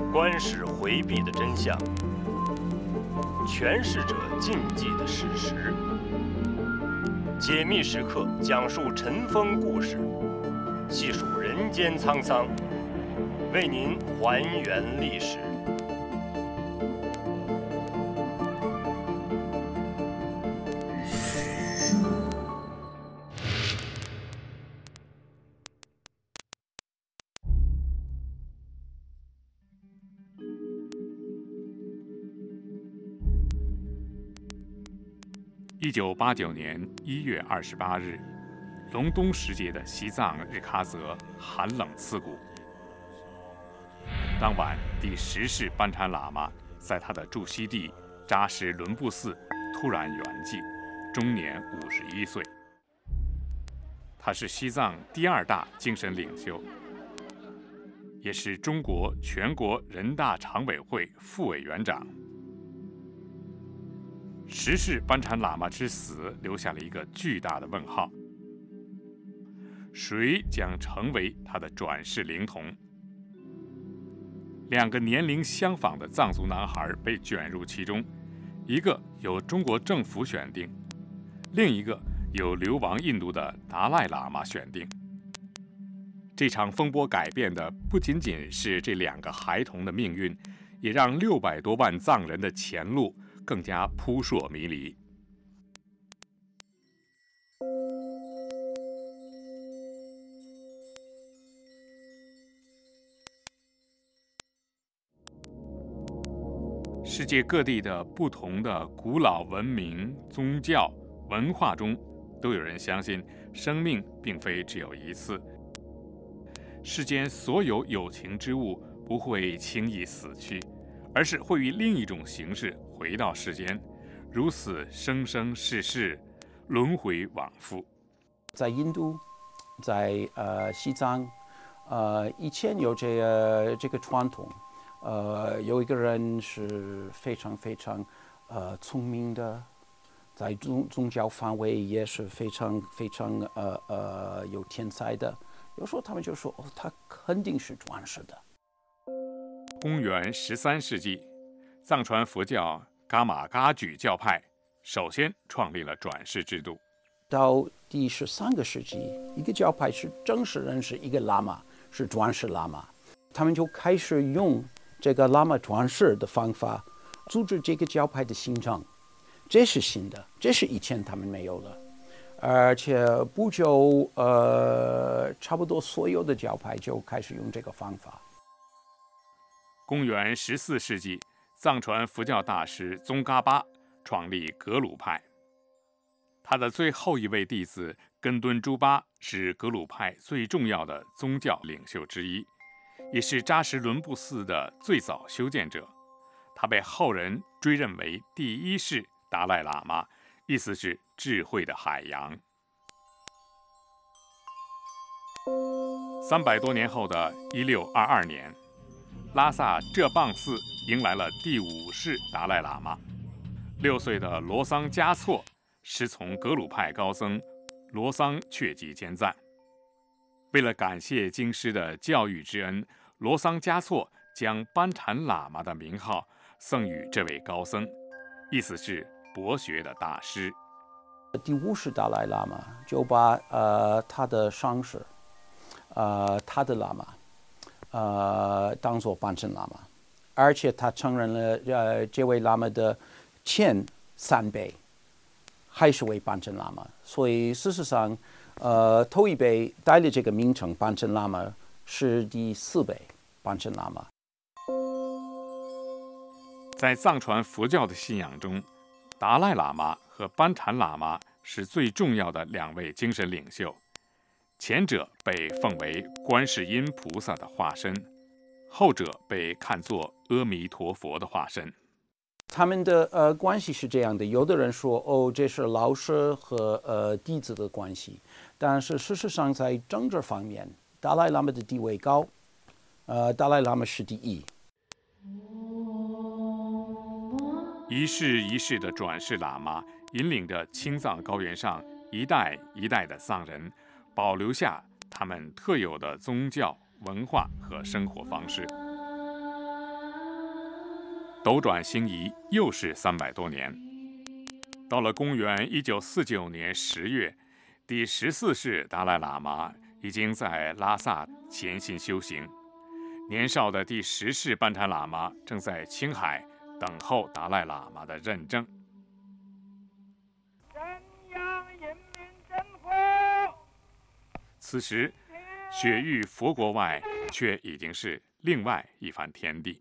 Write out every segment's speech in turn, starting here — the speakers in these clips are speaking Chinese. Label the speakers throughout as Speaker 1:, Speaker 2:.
Speaker 1: 观世回避的真相，诠释者禁忌的事实。解密时刻讲述尘封故事，细数人间沧桑，为您还原历史。
Speaker 2: 1989年1月28日，隆冬时节的西藏日喀则寒冷刺骨。当晚，第10世班禅喇嘛在他的驻锡地扎什伦布寺突然圆寂，终年51岁。他是西藏第2大精神领袖，也是中国全国人大常委会副委员长。10世班禅喇嘛之死留下了一个巨大的问号：谁将成为他的转世灵童？2个年龄相仿的藏族男孩被卷入其中，一个由中国政府选定，另一个由流亡印度的达赖喇嘛选定。这场风波改变的不仅仅是这2个孩童的命运，也让600多万藏人的前路更加扑朔迷离。世界各地的不同的古老文明、宗教、文化中，都有人相信生命并非只有一次。世间所有有情之物不会轻易死去，而是会以另一种形式回到世间，如此生生世世，轮回往复。
Speaker 3: 在印度，在西藏，以前有这个传统，有一个人是非常聪明的，在宗教范围也是非常有天才的。有时候他们就说，他肯定是转世的。
Speaker 2: 公元13世纪，藏传佛教噶玛噶举教派首先创立了转世制度。
Speaker 3: 到第13个世纪，一个教派是正式认识一个喇嘛是转世喇嘛，他们就开始用这个喇嘛转世的方法组织这个教派的行政，这是新的，这是以前他们没有的。而且不久，差不多所有的教派就开始用这个方法。
Speaker 2: 公元14世纪，藏传佛教大师宗喀巴创立格鲁派，他的最后一位弟子根敦珠巴是格鲁派最重要的宗教领袖之一，也是扎什伦布寺的最早修建者。他被后人追认为第1世达赖喇嘛，意思是智慧的海洋。300多年后的1622年，拉萨浙蚌寺迎来了第5世达赖喇嘛。6岁的罗桑嘉措师从格鲁派高僧罗桑确基坚赞。为了感谢经师的教育之恩，罗桑嘉措将班禅喇嘛的名号赠予这位高僧，意思是博学的大师。
Speaker 3: 第5世达赖喇嘛就把他的上师，他的喇嘛，当作班禅喇嘛，而且他承认了这位喇嘛的前3辈还是为班禅喇嘛，所以事实上，头一辈带了这个名称班禅喇嘛是第4辈班禅喇嘛。
Speaker 2: 在藏传佛教的信仰中，达赖喇嘛和班禅喇嘛是最重要的2位精神领袖，前者被奉为观世音菩萨的化身，后者被看作阿弥陀佛的化身。
Speaker 3: 他们的关系是这样的，有的人说这是老师和弟子的关系，但是事实上在政治方面，达赖喇嘛的地位高，达赖喇嘛是第1。
Speaker 2: 一世一世的转世喇嘛引领着青藏高原上一代一代的藏人，保留下他们特有的宗教、文化和生活方式。 斗转星移，又是300多年。到了公元1949年10月，第14世达赖喇嘛已经在拉萨潜心修行，年少的第10世班禅喇嘛正在青海等候达赖喇嘛的认证。此时，雪域佛国外却已经是另外一番天地。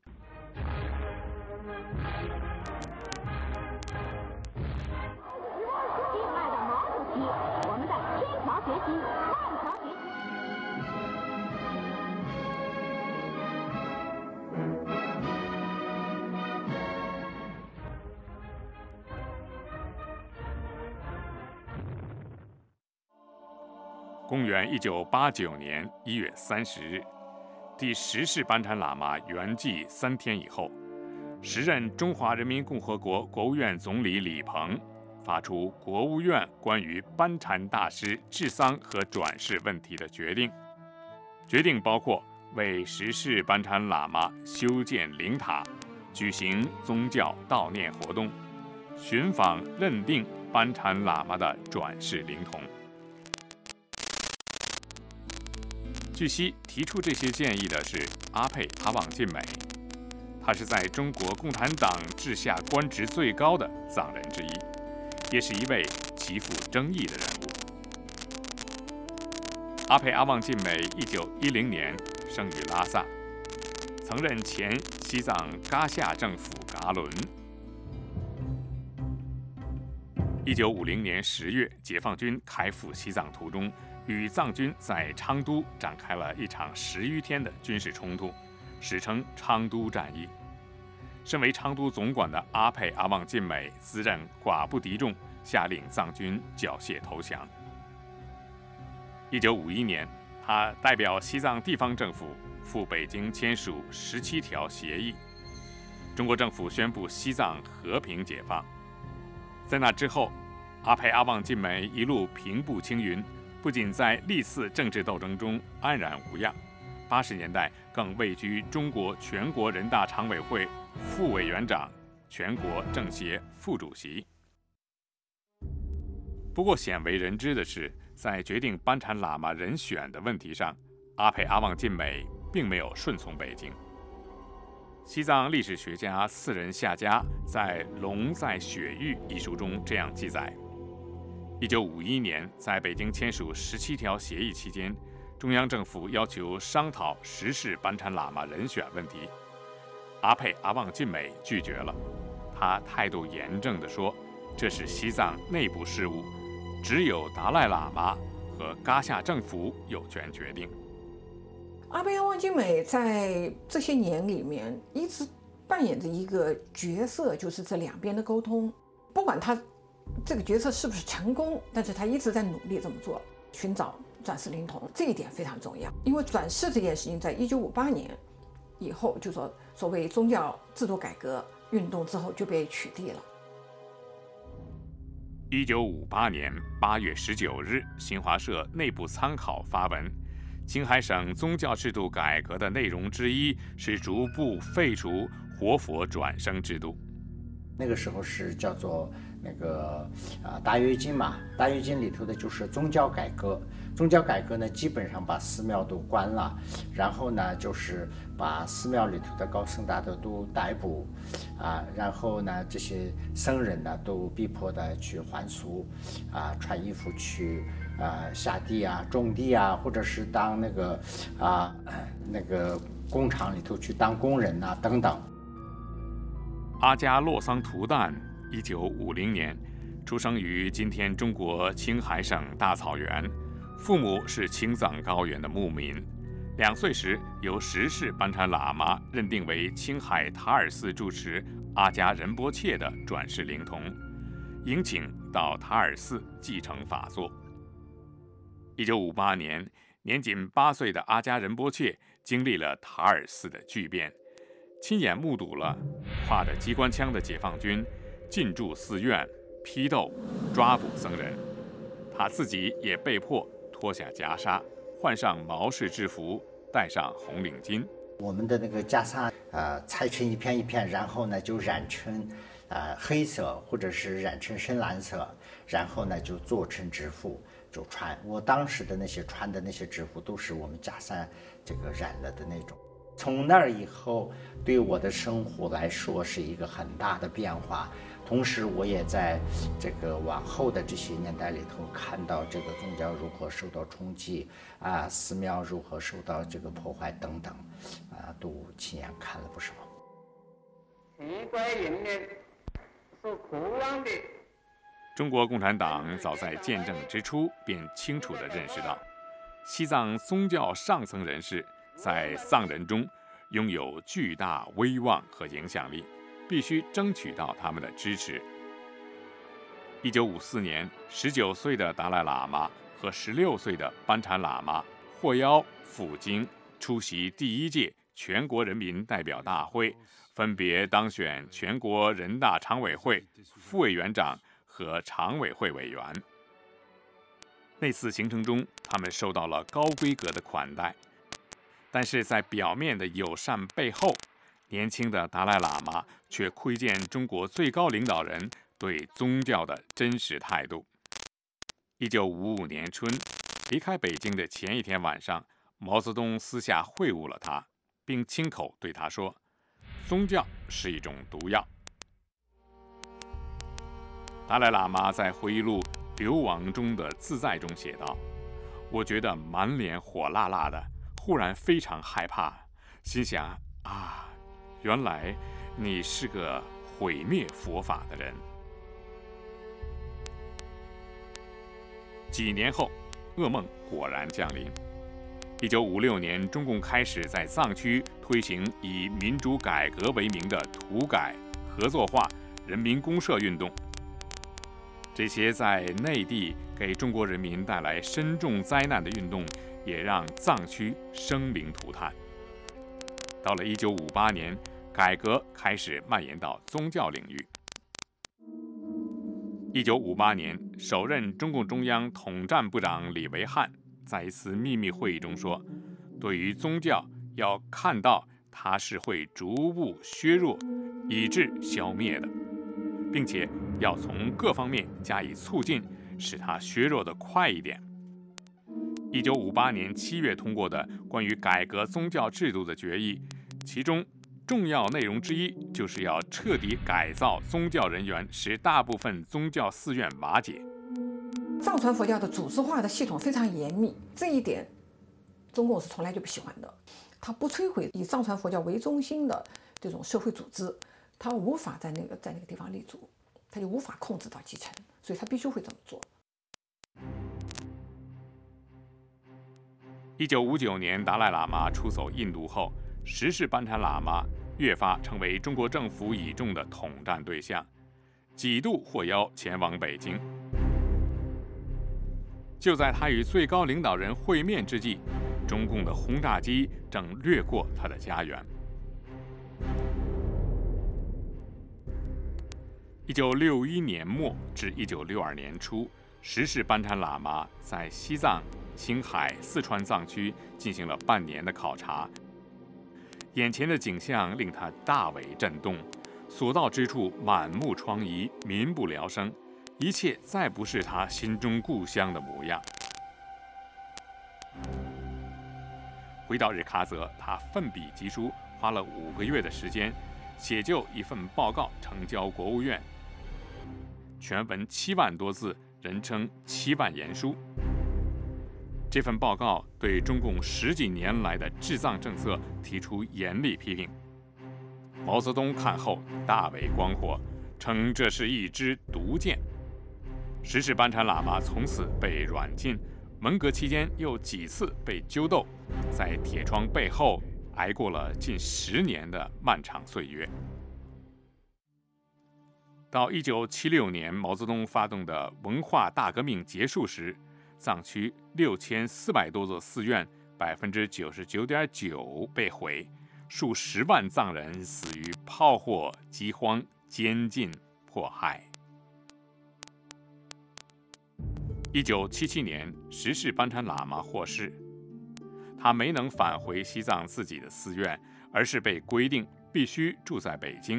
Speaker 2: 公元1989年1月30日，第10世班禅喇嘛圆寂3天以后，时任中华人民共和国国务院总理李鹏发出国务院关于班禅大师治丧和转世问题的决定。决定包括为10世班禅喇嘛修建灵塔，举行宗教悼念活动，寻访认定班禅喇嘛的转世灵童。据悉，提出这些建议的是阿沛阿旺晋美，他是在中国共产党治下官职最高的藏人之一，也是一位极富争议的人物。阿沛阿旺晋美1910年生于拉萨，曾任前西藏噶夏政府噶伦。1950年10月，解放军开赴西藏途中，与藏军在昌都展开了一场10余天的军事冲突，史称昌都战役。身为昌都总管的阿沛阿旺晋美自认寡不敌众，下令藏军缴械投降。1951年，他代表西藏地方政府赴北京签署17条协议，中国政府宣布西藏和平解放。在那之后，阿沛阿旺晋美一路平步青云，不仅在历次政治斗争中安然无恙，80年代更位居中国全国人大常委会副委员长、全国政协副主席。不过鲜为人知的是，在决定班禅喇嘛人选的问题上，阿沛阿旺晋美并没有顺从北京。西藏历史学家4人夏嘉在《龙在雪域》一书中这样记载：1951年，在北京签署17条协议期间，中央政府要求商讨10世班禅喇嘛人选问题，阿沛阿旺晋美拒绝了。他态度严正地说：“这是西藏内部事务，只有达赖喇嘛和噶夏政府有权决定。”
Speaker 4: 阿沛阿旺晋美在这些年里面一直扮演着一个角色，就是这两边的沟通。不管他这个角色是不是成功，但是他一直在努力这么做，寻找转世灵童，这一点非常重要。因为转世这件事情，在1958年以后，就说所谓宗教制度改革运动之后就被取缔了。
Speaker 2: 1958年8月19日，新华社内部参考发文，青海省宗教制度改革的内容之一是逐步废除活佛转生制度。
Speaker 5: 那个时候是叫做那个大跃进嘛，大跃进里头的就是宗教改革。宗教改革呢，基本上把寺庙都关了，然后呢，就是把寺庙里头的高僧大德都逮捕，然后呢，这些僧人呢都逼迫的去还俗，穿衣服去下地啊、种地啊，或者是当那个工厂里头去当工人啊等等。
Speaker 2: 阿加洛桑图旦1950年出生于今天中国青海省大草原，父母是青藏高原的牧民。2岁时，由10世班禅喇嘛认定为青海塔尔寺住持阿加仁波切的转世灵童，迎请到塔尔寺继承法座。1958年，年仅8岁的阿加仁波切经历了塔尔寺的巨变，亲眼目睹了挎着机关枪的解放军进驻寺院、批斗、抓捕僧人，他自己也被迫脱下袈裟，换上毛氏制服，戴上红领巾，
Speaker 5: 我们的那个袈裟裁成一片一片，然后呢就染成黑色或者是染成深蓝色，然后呢就做成制服就穿。我当时的穿的那些制服都是我们袈裟这个染了的那种。从那儿以后，对我的生活来说是一个很大的变化。同时，我也在这个往后的这些年代里头，看到这个宗教如何受到冲击寺庙如何受到这个破坏等等，都亲眼看了不少。
Speaker 6: 奇怪人民所渴望的。
Speaker 2: 中国共产党早在建政之初便清楚地认识到，西藏宗教上层人士在藏人中拥有巨大威望和影响力，必须争取到他们的支持。1954年，19岁的达赖喇嘛和16岁的班禅喇嘛获邀赴京出席第1届全国人民代表大会，分别当选全国人大常委会副委员长和常委会委员。那次行程中，他们受到了高规格的款待，但是在表面的友善背后，年轻的达赖喇嘛却窥见中国最高领导人对宗教的真实态度。1955年春，离开北京的前一天晚上，毛泽东私下会晤了他，并亲口对他说：“宗教是一种毒药。”达赖喇嘛在回忆录《流亡中的自在》中写道：“我觉得满脸火辣辣的，忽然非常害怕，心想原来你是个毁灭佛法的人。”几年后，噩梦果然降临。1956年，中共开始在藏区推行以民主改革为名的土改、合作化、人民公社运动。这些在内地给中国人民带来深重灾难的运动，也让藏区生灵涂炭。到了1958年，改革开始蔓延到宗教领域。1958年，首任中共中央统战部长李维汉在一次秘密会议中说：“对于宗教，要看到它是会逐步削弱，以致消灭的，并且要从各方面加以促进，使它削弱得快一点。”1958年7月通过的关于改革宗教制度的决议，其中重要内容之一就是要彻底改造宗教人员，使大部分宗教寺院瓦解。
Speaker 4: 藏传佛教的组织化的系统非常严密，这一点中共是从来就不喜欢的。它不摧毁以藏传佛教为中心的这种社会组织，它无法在那个地方立足，它就无法控制到基层，所以它必须会这么做。
Speaker 2: 1959年，达赖喇嘛出走印度后，十世班禅喇嘛越发成为中国政府倚重的统战对象，几度获邀前往北京。就在他与最高领导人会面之际，中共的轰炸机正掠过他的家园。1961年末至1962年初，十世班禅喇嘛在西藏、青海、四川藏区进行了半年的考察。眼前的景象令他大为震动，所到之处满目疮痍，民不聊生，一切再不是他心中故乡的模样。回到日喀则，他奋笔疾书，花了5个月的时间，写就一份报告呈交国务院，全文7万多字，人称7万言书。这份报告对中共10几年来的治藏政策提出严厉批评。毛泽东看后大为光火，称这是一支毒箭。十世班禅喇嘛从此被软禁，文革期间又几次被揪斗，在铁窗背后挨过了近10年的漫长岁月。到1976年，毛泽东发动的文化大革命结束时，藏区6400多座寺院，99.9%被毁，数十万藏人死于炮火、饥荒、监禁、迫害。1977年，十世班禅喇嘛获释， 他没能返回西藏自己的寺院，而是被规定必须住在北京。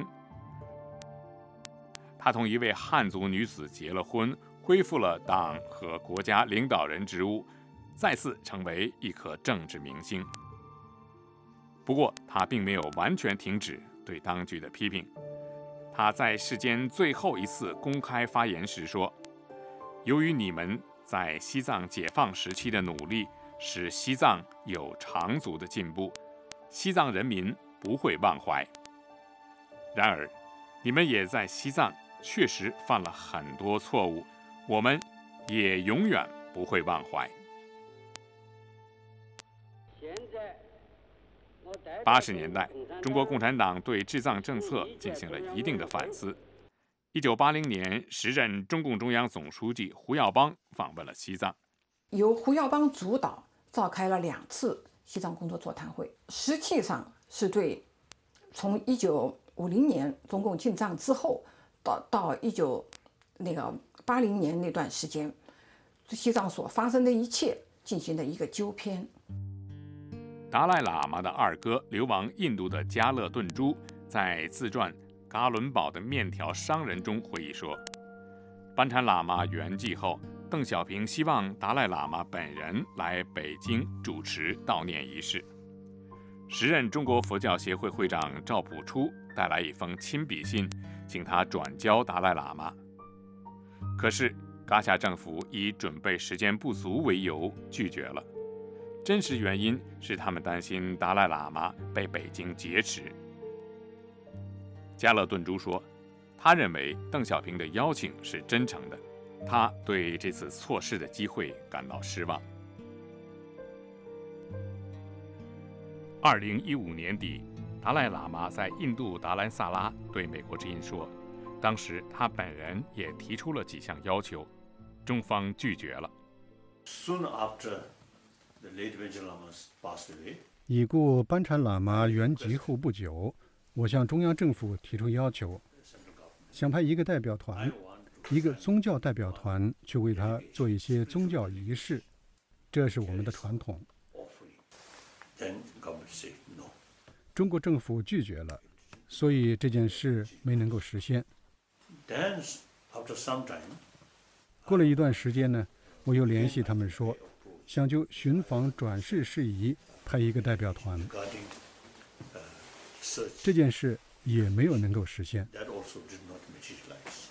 Speaker 2: 他同一位汉族女子结了婚，恢复了党和国家领导人职务，再次成为一颗政治明星。不过，他并没有完全停止对当局的批评。他在世间最后一次公开发言时说：“由于你们在西藏解放时期的努力，使西藏有长足的进步，西藏人民不会忘怀。然而，你们也在西藏确实犯了很多错误，我们也永远不会忘怀。” 80年代，中国共产党对治藏政策进行了一定的反思。1980年，时任中共中央总书记胡耀邦访问了西藏，
Speaker 4: 由胡耀邦主导召开了2次西藏工作座谈会，实际上是对从1950年中共进藏之后到1980年那段时间，西藏所发生的一切进行了一个纠偏。
Speaker 2: 达赖喇嘛的二哥流亡印度的加勒顿珠在自传《噶伦堡的面条商人》中回忆说，班禅喇嘛圆寂后，邓小平希望达赖喇嘛本人来北京主持悼念仪式。时任中国佛教协会会长赵朴初带来一封亲笔信，请他转交达赖喇嘛。可是噶夏政府以准备时间不足为由拒绝了。真实原因是他们担心达赖喇嘛被北京劫持。加勒顿珠说，他认为邓小平的邀请是真诚的，他对这次错失的机会感到失望。2015年底，达赖喇嘛在印度达兰萨拉对美国之音说，当时他本人也提出了几项要求，中方拒绝了。
Speaker 7: Soon after the late Vajra Lamas passed away,
Speaker 8: 已故班禅喇嘛圆寂后不久，我向中央政府提出要求，想派一个代表团，一个宗教代表团去为他做一些宗教仪式，这是我们的传统。
Speaker 7: then government said no.
Speaker 8: 中国政府拒绝了，所以这件事没能够实现。
Speaker 7: Then after some time,
Speaker 8: 过了一段时间呢，我又联系他们说，想就巡访转世事宜派一个代表团，
Speaker 7: regarding search,
Speaker 8: 这件事也没有能够实现。
Speaker 7: that also did not materialize.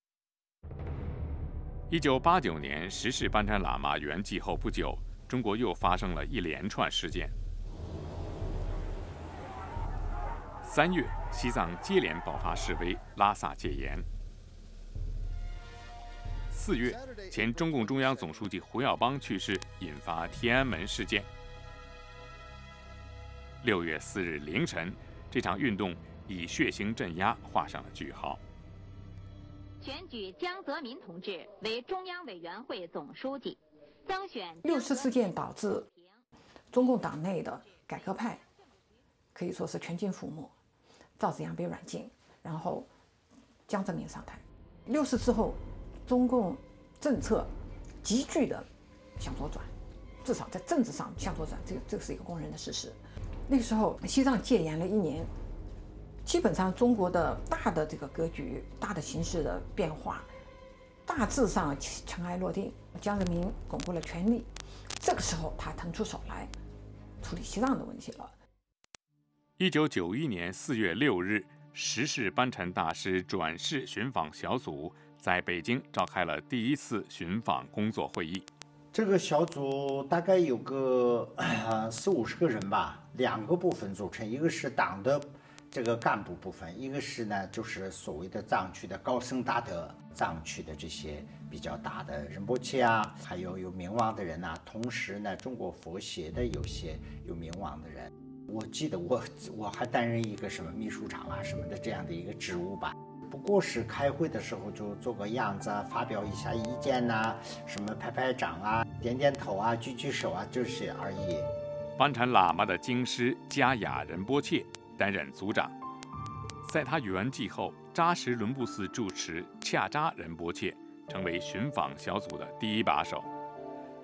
Speaker 2: 1989年，时世班禅喇嘛圆寂后不久，中国又发生了一连串事件。3月，西藏接连爆发示威，拉萨戒严。4月，前中共中央总书记胡耀邦去世，引发天安门事件。6月4日凌晨，这场运动以血腥镇压画上了句号。
Speaker 9: 选举江泽民同志为中央委员会总书记，增选
Speaker 4: 6次事件导致中共党内的改革派可以说是全军覆没，赵紫阳被软禁，然后江泽民上台。6次之后，中共政策急剧的向左转，至少在政治上向左转，这是一个公认的事实。那个时候，西藏戒严了1年，基本上中国的大的这个格局、大的形势的变化，大致上尘埃落定，江泽民巩固了权力。这个时候，他腾出手来处理西藏的问题了。
Speaker 2: 1991年4月6日，时世班禅大师转世寻访小组在北京召开了第1次寻访工作会议。
Speaker 5: 这个小组大概有个40-50个人吧，2个部分组成，一个是党的这个干部部分，一个是呢就是所谓的藏区的高僧大德，藏区的这些比较大的仁波切啊，还有名望的人呐，同时呢中国佛协的有些有名望的人，我记得我还担任一个什么秘书长啊什么的这样的一个职务吧。不过是开会的时候就做个样子啊，发表一下意见呐，什么拍拍掌啊，点点头啊，举举手啊，这些而已。
Speaker 2: 班禅喇嘛的经师加雅仁波切担任组长，在他圆寂后，扎什伦布寺住持恰扎仁波切成为寻访小组的第1把手。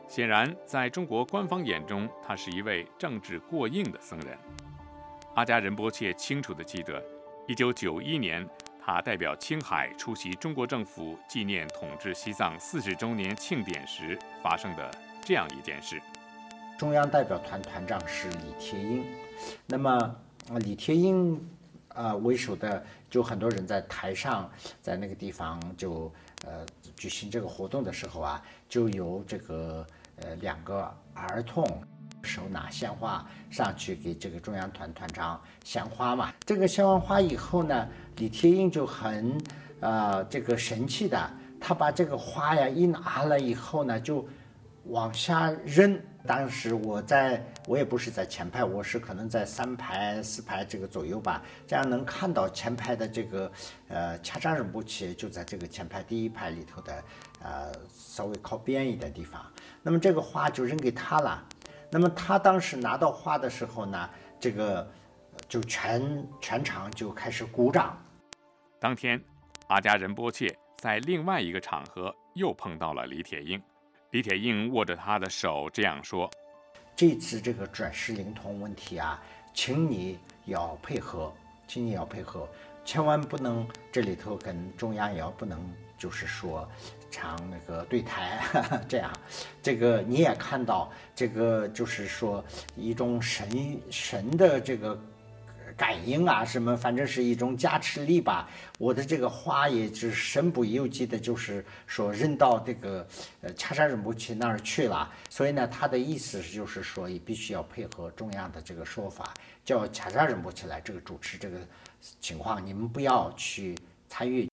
Speaker 2: 显然，在中国官方眼中，他是一位政治过硬的僧人。阿伽仁波切清楚地记得，1991年，他代表青海出席中国政府纪念统治西藏40周年庆典时发生的这样一件事。
Speaker 5: 中央代表团团长是李铁英，那么李铁英为首的就很多人在台上，在那个地方就举行这个活动的时候啊，就由这个2个儿童手拿鲜花上去给这个中央团团长献花嘛。这个献完花以后呢，李铁英就很这个神气的，他把这个花呀一拿了以后呢，就往下扔。当时我也不是在前排，我是可能在3排4排这个左右吧，这样能看到前排的这个恰扎仁波切就在这个前排第1排里头的稍微靠边一点地方。那么这个花就扔给他了。那么他当时拿到花的时候呢，这个就全场就开始鼓掌。
Speaker 2: 当天，阿伽仁波切在另外一个场合又碰到了李铁英。李铁英握着他的手这样说：“
Speaker 5: 这次这个转世灵童问题啊，请你要配合，千万不能这里头跟中央也要不能就是说唱那个对台这样。这个你也看到，这个就是说一种神的这个感应啊，什么反正是一种加持力吧。我的这个花也是身不由己的，就是说扔到这个恰扎仁波切那儿去了。所以呢，他的意思就是说，也必须要配合中央的这个说法，叫恰扎仁波切来这个主持这个情况，你们不要去参与。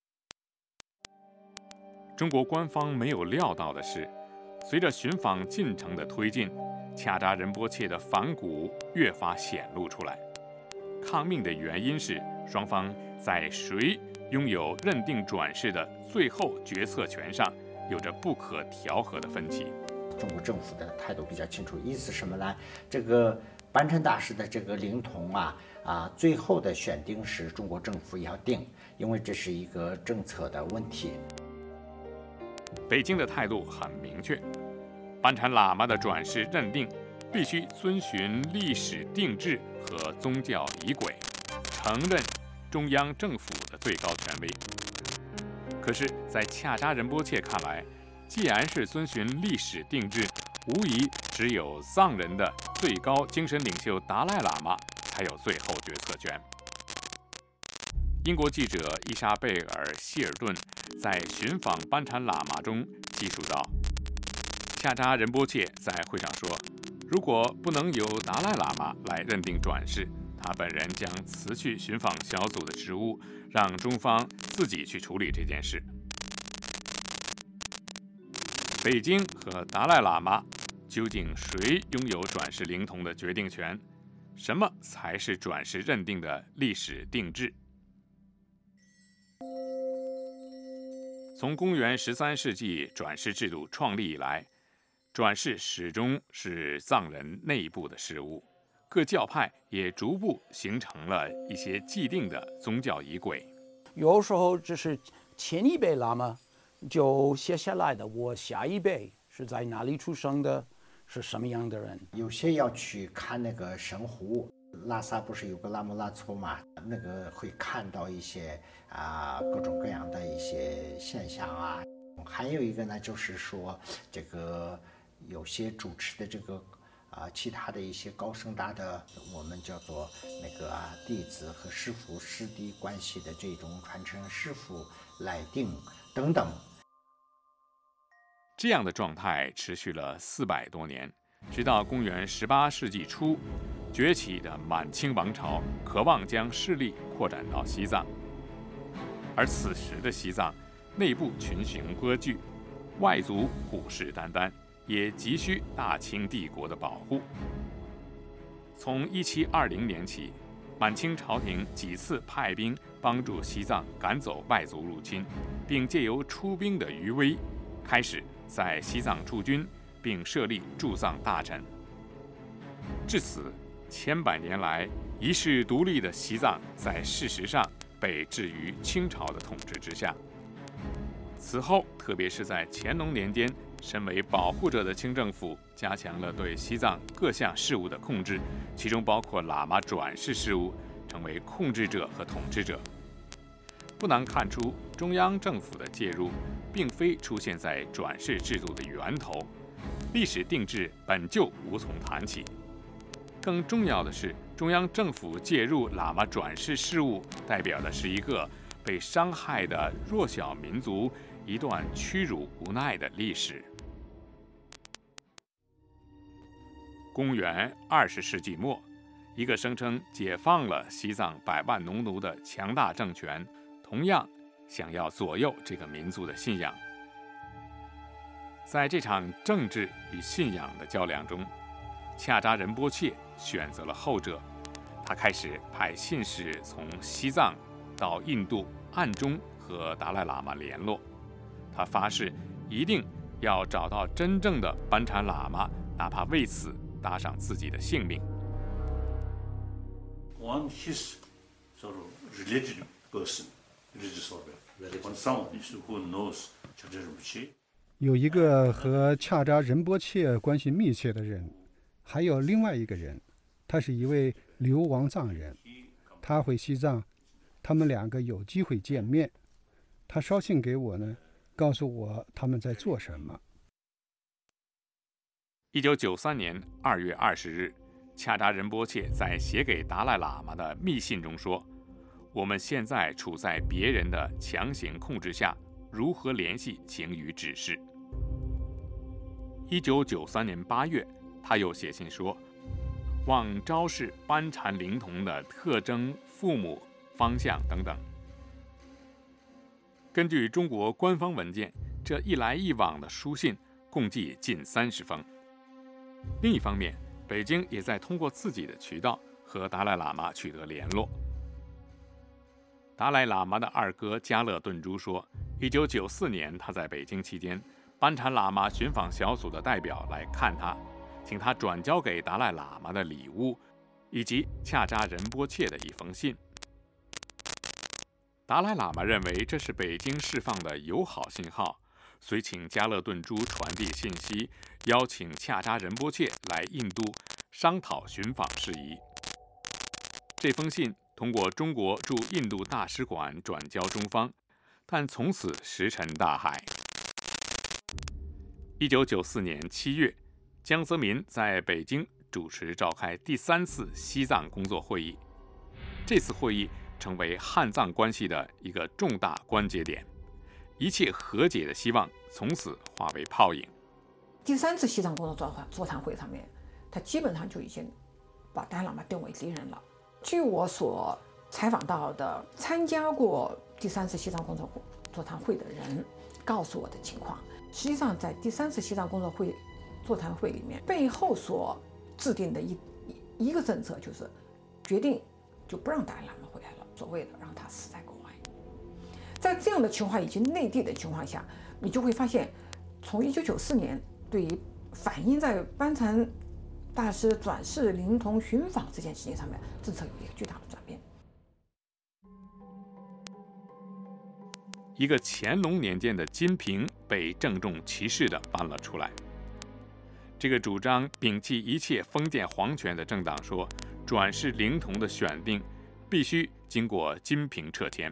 Speaker 2: 中国官方没有料到的是，随着寻访进程的推进，恰扎仁波切的反骨越发显露出来。抗命的原因是双方在谁拥有认定转世的最后决策权上有着不可调和的分歧。
Speaker 5: 中国政府的态度比较清楚，意思什么呢？这个班禅大师的这个灵童最后的选定是中国政府要定，因为这是一个政策的问题。
Speaker 2: 北京的态度很明确，班禅喇嘛的转世认定必须遵循历史定制和宗教仪轨，承认中央政府的最高权威。可是，在恰扎仁波切看来，既然是遵循历史定制，无疑只有藏人的最高精神领袖达赖喇嘛才有最后决策权。英国记者伊莎贝尔·希尔顿在寻访班禅喇嘛中记述道，恰扎仁波切在会上说，如果不能由达赖喇嘛来认定转世，他本人将辞去寻访小组的职务，让中方自己去处理这件事。北京和达赖喇嘛究竟谁拥有转世灵童的决定权？什么才是转世认定的历史定制？从公元13世纪转世制度创立以来，转世始终是藏人内部的事务，各教派也逐步形成了一些既定的宗教仪轨。
Speaker 3: 有时候就是前一辈喇嘛就写下来的，我下一辈是在哪里出生的，是什么样的人。
Speaker 5: 有些要去看那个神湖，拉萨不是有个拉木拉措嘛，那个会看到一些各种各样的一些现象啊。还有一个呢，就是说这个有些主持的这个其他的一些高僧大的，我们叫做那个弟子和师父师弟关系的这种传承，师父来定等等。
Speaker 2: 这样的状态持续了400多年，直到公元18世纪初，崛起的满清王朝渴望将势力扩展到西藏，而此时的西藏内部群雄割据，外族虎视眈眈，也急需大清帝国的保护。从1720年起，满清朝廷几次派兵帮助西藏赶走外族入侵，并借由出兵的余威，开始在西藏驻军，并设立驻藏大臣。至此，千百年来一世独立的西藏，在事实上被置于清朝的统治之下。此后，特别是在乾隆年间身为保护者的清政府加强了对西藏各项事务的控制，其中包括喇嘛转世事务，成为控制者和统治者。不难看出，中央政府的介入并非出现在转世制度的源头，历史定制本就无从谈起。更重要的是，中央政府介入喇嘛转世事务，代表的是一个被伤害的弱小民族一段屈辱无奈的历史。公元20世纪末，一个声称解放了西藏百万农奴的强大政权，同样想要左右这个民族的信仰。在这场政治与信仰的较量中，恰扎仁波切选择了后者。他开始派信使从西藏到印度，暗中和达赖喇嘛联络。他发誓一定要找到真正的班禅喇嘛，哪怕为此搭上自己的性命。
Speaker 7: On his sort of related person, religious order, on someone who knows Chagta Rinpoche.
Speaker 8: 有一个和恰扎仁波切关系密切的人，还有另外一个人，他是一位流亡藏人，他回西藏，他们两个有机会见面。他捎信给我呢，告诉我他们在做什么。
Speaker 2: 1993年2月20日，恰扎仁波切在写给达赖喇嘛的密信中说：“我们现在处在别人的强行控制下，如何联系，请予指示。”1993年8月，他又写信说：“望昭示班禅灵童的特征、父母、方向等等。”根据中国官方文件，这一来一往的书信共计近30封。另一方面，北京也在通过自己的渠道和达赖喇嘛取得联络。达赖喇嘛的二哥加勒顿珠说，1994年他在北京期间，班禅喇嘛寻访小组的代表来看他，请他转交给达赖喇嘛的礼物，以及恰扎仁波切的一封信。达赖喇嘛认为这是北京释放的友好信号，遂请加勒顿珠传递信息，邀请恰扎仁波切来印度商讨寻访事宜。这封信通过中国驻印度大使馆转交中方，但从此石沉大海。1994年7月，江泽民在北京主持召开第3次西藏工作会议，这次会议成为汉藏关系的一个重大关节点，一切和解的希望从此化为泡影。
Speaker 4: 第3次西藏工作座谈会上面，他基本上就已经把达赖喇嘛定为敌人了。据我所采访到的参加过第3次西藏工作座谈会的人告诉我的情况，实际上在第3次西藏工作座谈会里面，背后所制定的一个政策就是决定就不让达赖喇嘛回来了，所谓的让他死在国外。在这样的情况以及内地的情况下，你就会发现，从1994年对于反映在班禅大师转世灵童寻访这件事情上面，政策有一个巨大的转变。
Speaker 2: 一个乾隆年间的金瓶被郑重其事地搬了出来。这个主张摒弃一切封建皇权的政党说，转世灵童的选定必须经过金瓶撤迁。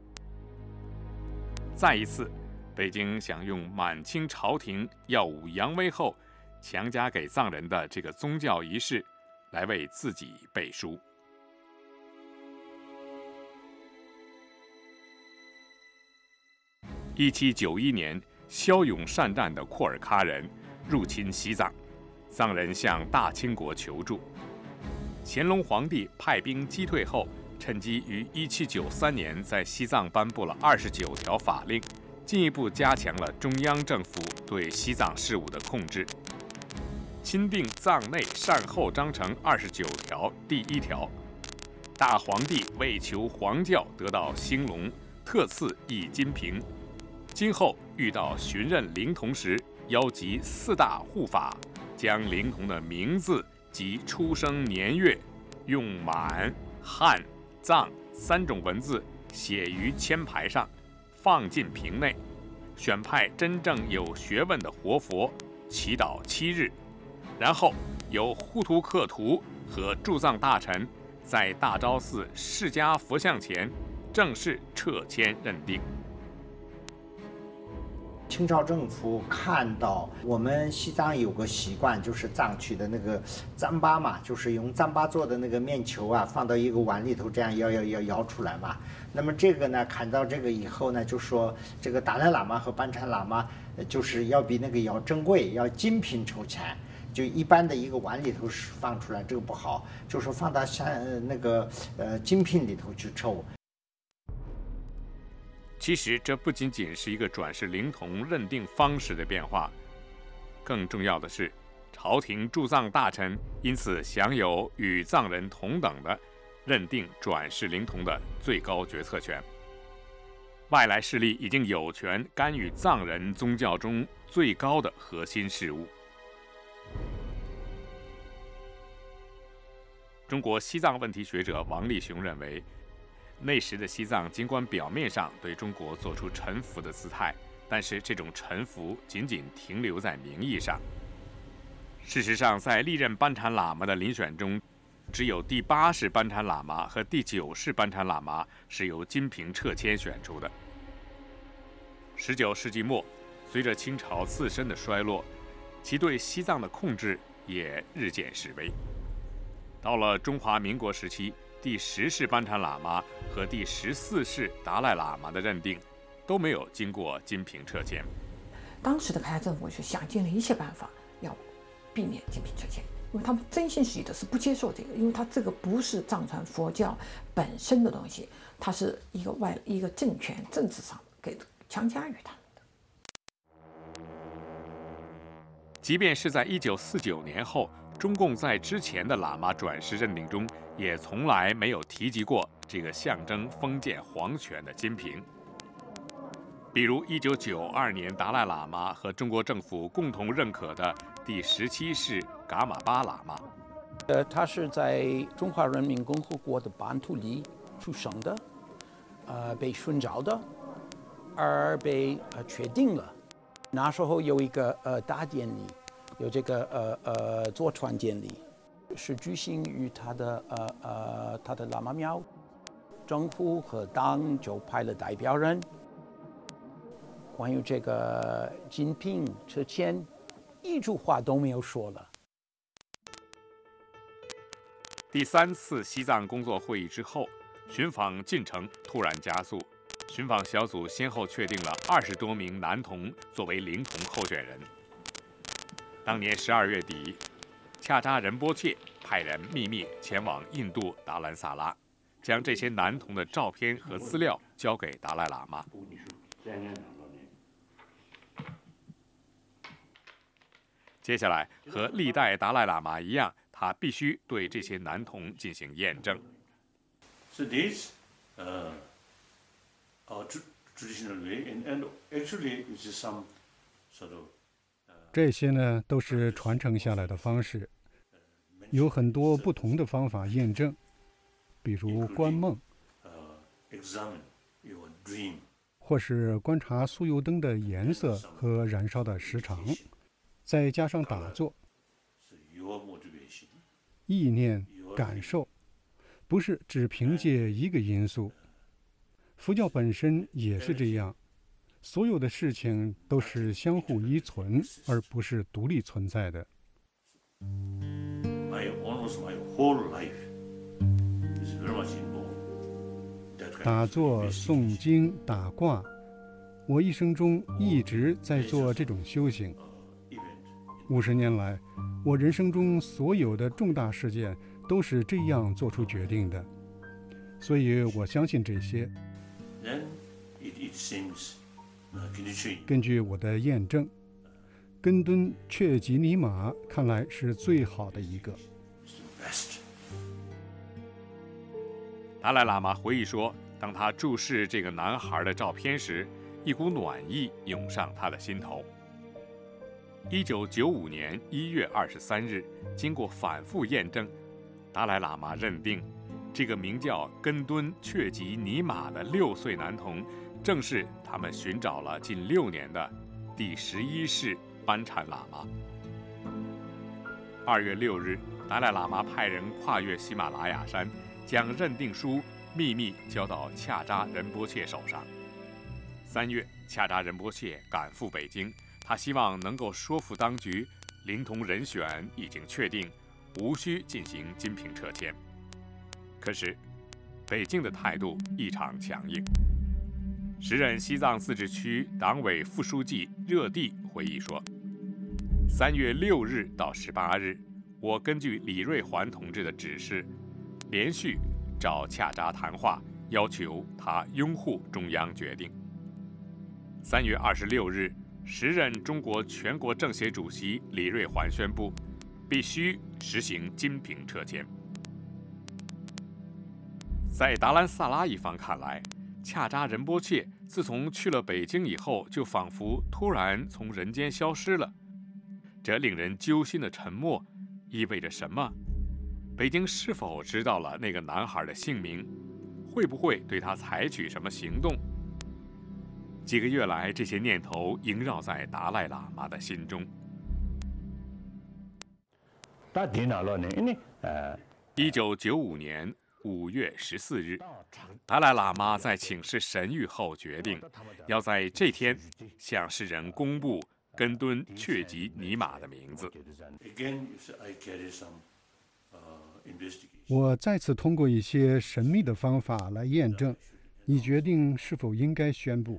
Speaker 2: 再一次，北京想用满清朝廷耀武扬威后强加给藏人的这个宗教仪式来为自己背书。1791年，骁勇善战的库尔喀人入侵西藏，藏人向大清国求助。乾隆皇帝派兵击退后，趁机于1793年在西藏颁布了29条法令，进一步加强了中央政府对西藏事务的控制。钦定藏内善后章程29条第1条，大皇帝为求皇教得到兴隆，特赐一金瓶。今后遇到寻认灵童时，邀集4大护法，将灵童的名字及出生年月用满、汉、藏3种文字写于签牌上，放进瓶内， 选派真正有学问的活佛，祈祷7日，然后由呼图克图和驻藏大臣在大昭寺释迦佛像前正式撤签认定。
Speaker 5: 清朝政府看到我们西藏有个习惯，就是藏区的那个糌粑嘛，就是用糌粑做的那个面球啊，放到一个碗里头，这样摇出来嘛。那么这个呢，看到这个以后呢，就说这个达赖喇嘛和班禅喇嘛，就是要比那个要珍贵，要精品筹钱。就一般的一个碗里头放出来，这个不好，就是放到像那个精品里头去抽。
Speaker 2: 其实这不仅仅是一个转世灵童认定方式的变化，更重要的是，朝廷驻藏大臣因此享有与藏人同等的认定转世灵童的最高决策权。外来势力已经有权干预藏人宗教中最高的核心事务。中国西藏问题学者王立雄认为，那时的西藏尽管表面上对中国做出臣服的姿态，但是这种臣服仅仅停留在名义上。事实上，在历任班禅喇嘛的遴选中，只有第8世班禅喇嘛和第9世班禅喇嘛是由金瓶撤签选出的。19世纪末，随着清朝自身的衰落，其对西藏的控制也日渐式微。到了中华民国时期，第10世班禅喇嘛和第14世达赖喇嘛的认定都没有经过金瓶撤签。
Speaker 4: 当时的开政府是想尽了一切办法要避免金瓶撤签，因为他们真心实意的是不接受这个，因为它这个不是藏传佛教本身的东西，它是一个政权政治上给强加于他们的。
Speaker 2: 即便是在1949年后，中共在之前的喇嘛转世认定中也从来没有提及过这个象征封建皇权的金瓶。比如1992年达赖喇嘛和中国政府共同认可的第17世噶玛巴喇嘛。
Speaker 3: 他是在中华人民共和国的版图里出生的，被寻找的，而被确定了。那时候有一个大典礼，有这个坐船典礼，是举行于他的喇嘛庙，政府和党就派了代表人。关于这个金瓶撤签，一句话都没有说了。
Speaker 2: 第3次西藏工作会议之后，寻访进程突然加速，寻访小组先后确定了20多名男童作为灵童候选人。当年12月底，恰扎仁波切派人秘密前往印度达兰萨拉，将这些男童的照片和资料交给达赖喇嘛。接下来，和历代达赖喇嘛一样，他必须对这些男童进行验证。
Speaker 7: So this, our traditional way, and actually it is some sort of.
Speaker 8: 这些呢，都是传承下来的方式，有很多不同的方法验证，比如观梦，或是观察酥油灯的颜色和燃烧的时长，再加上打坐、意念、感受，不是只凭借一个因素。佛教本身也是这样，所有的事情都是相互依存，而不是独立存在的。打坐、诵经、打卦，我一生中一直在做这种修行。50年来，我人生中所有的重大事件都是这样做出决定的，所以我相信这些。根据我的验证，根敦确吉尼玛看来是最好的一个。
Speaker 2: 达赖喇嘛回忆说，当他注视这个男孩的照片时，一股暖意涌上他的心头。1995年1月23日，经过反复验证，达赖喇嘛认定这个名叫根敦确吉尼玛的6岁男童正是他们寻找了近6年的第11世班禅喇嘛。2月6日，达赖喇嘛派人跨越喜马拉雅山，将认定书秘密交到恰扎仁波切手上。3月，恰扎仁波切赶赴北京，他希望能够说服当局，灵童人选已经确定，无需进行金瓶撤迁。可是，北京的态度异常强硬。时任西藏自治区党委副书记热地回忆说：3月6日到18日，我根据李瑞环同志的指示，连续找恰扎谈话，要求他拥护中央决定。3月26日，时任中国全国政协主席李瑞环宣布，必须实行金瓶撤迁。在达兰萨拉一方看来，恰扎仁波切自从去了北京以后，就仿佛突然从人间消失了。这令人揪心的沉默意味着什么？北京是否知道了那个男孩的姓名？会不会对他采取什么行动？几个月来，这些念头萦绕在达赖喇嘛的心中。1995年5月14日，达赖喇嘛在请示神谕后决定，要在这天向世人公布根敦确吉尼玛的名字。
Speaker 8: 我再次通过一些神秘的方法来验证，以决定是否应该宣布。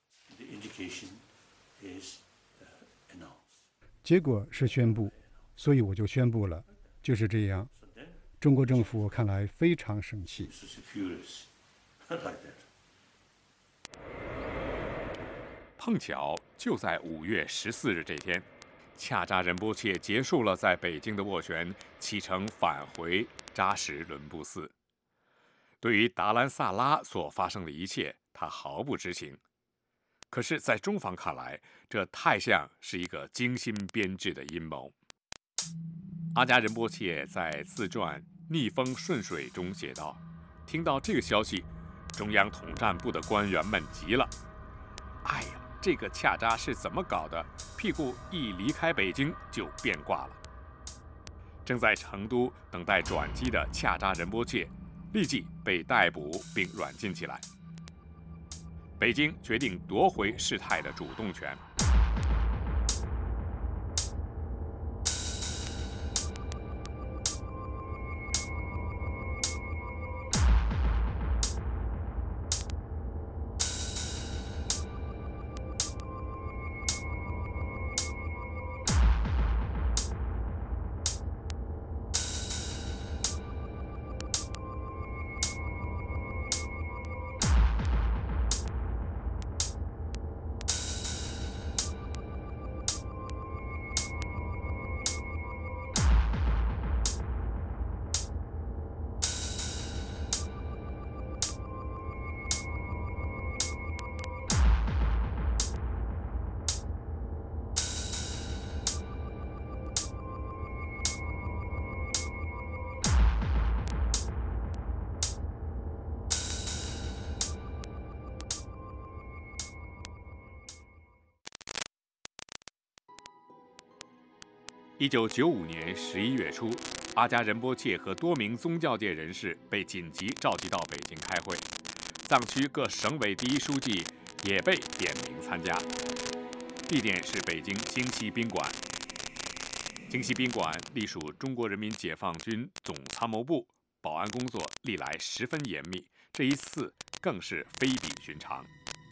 Speaker 8: 结果是宣布，所以我就宣布了，就是这样。中国政府看来非常生气。
Speaker 2: 碰巧就在5月14日这天，恰扎仁波切结束了在北京的斡旋，启程返回扎什伦布寺。对于达兰萨拉所发生的一切，他毫不知情。可是，在中方看来，这太像是一个精心编制的阴谋。阿加仁波切在自传《逆风顺水》中写道：“听到这个消息，中央统战部的官员们急了。哎呀，这个恰扎是怎么搞的？屁股一离开北京就变卦了。”正在成都等待转机的恰扎仁波切立即被逮捕并软禁起来。北京决定夺回事态的主动权。1995年11月初，阿加仁波切和多名宗教界人士被紧急召集到北京开会，藏区各省委第一书记也被点名参加。地点是北京京西宾馆。京西宾馆隶属中国人民解放军总参谋部，保安工作历来十分严密，这一次更是非比寻常。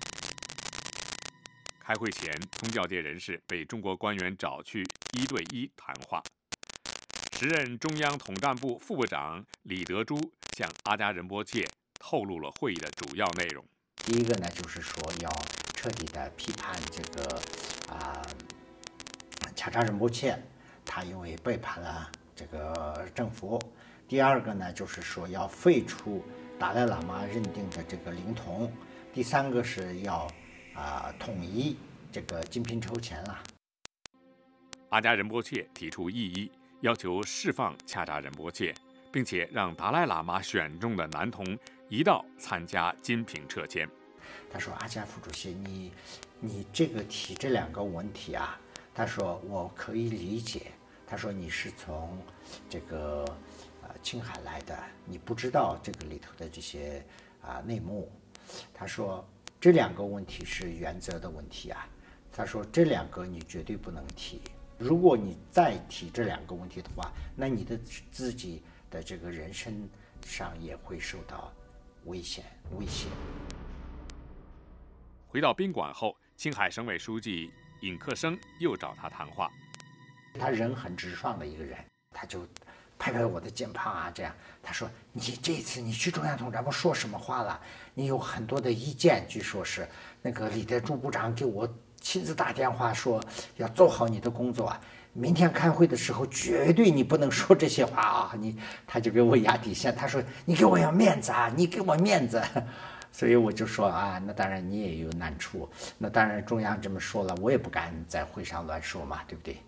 Speaker 2: 开会前，宗教界人士被中国官员找去1对1谈话。时任中央统战部副部长李德洙向阿加仁波切透露了会议的主要内容。
Speaker 5: 第一个呢，就是说要彻底的批判这个恰扎仁波切，他因为背叛了这个政府。第二个呢，就是说要废除达赖喇嘛认定的这个灵童。第三个是要统一这个金瓶抽签了。
Speaker 2: 阿加仁波切提出异议，要求释放恰扎仁波切，并且让达赖喇嘛选中的男童一道参加金瓶撤迁。
Speaker 5: 他说阿加副主席，你这个提这2个问题啊，他说我可以理解。他说你是从这个青海来的，你不知道这个里头的这些内幕。他说这2个问题是原则的问题啊。他说这2个你绝对不能提，如果你再提这2个问题的话，那你的自己的这个人身上也会受到威胁。
Speaker 2: 回到宾馆后，青海省委书记尹克生又找他谈话。
Speaker 5: 他人很直爽的一个人，他就拍拍我的肩膀啊，这样他说：“你这次你去中央统战部说什么话了？你有很多的意见，据说是那个李德柱部长给我亲自打电话说要做好你的工作啊，明天开会的时候绝对你不能说这些话啊！”他就给我压底线，他说：“你给我要面子啊，你给我面子。”所以我就说啊，那当然你也有难处，那当然中央这么说了，我也不敢在会上乱说嘛，对不对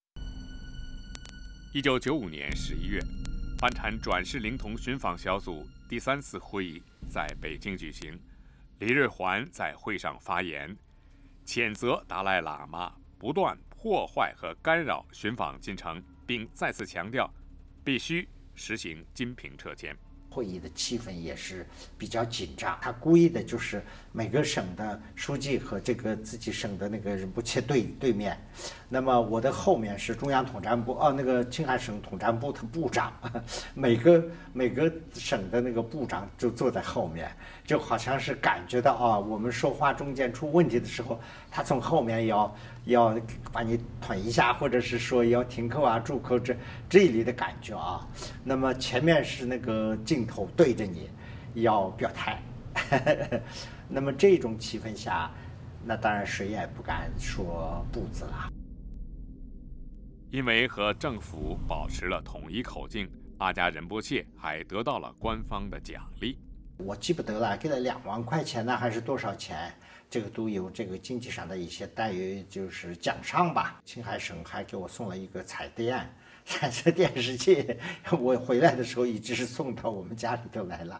Speaker 2: ？1995年11月，班禅转世灵童寻访小组第3次会议在北京举行。李日环在会上发言，谴责达赖喇嘛不断破坏和干扰寻访进程，并再次强调必须实行金瓶撤迁。
Speaker 5: 会议的气氛也是比较紧张，他故意的就是每个省的书记和这个自己省的那个仁波切对面，那么我的后面是中央统战部那个青海省统战部的部长，每个省的那个部长就坐在后面，就好像是感觉到我们说话中间出问题的时候，他从后面要把你吞一下，或者是说要停口啊住口这里的感觉啊。那么前面是那个镜头对着你，要表态。那么这种气氛下，那当然谁也不敢说不字了。
Speaker 2: 因为和政府保持了统一口径，阿加仁波切还得到了官方的奖励。
Speaker 5: 我记不得了，给了2万块钱呢，还是多少钱？这个都有这个经济上的一些待遇，就是奖赏吧。青海省还给我送了一个彩色电视机，我回来的时候一直是送到我们家里头来了。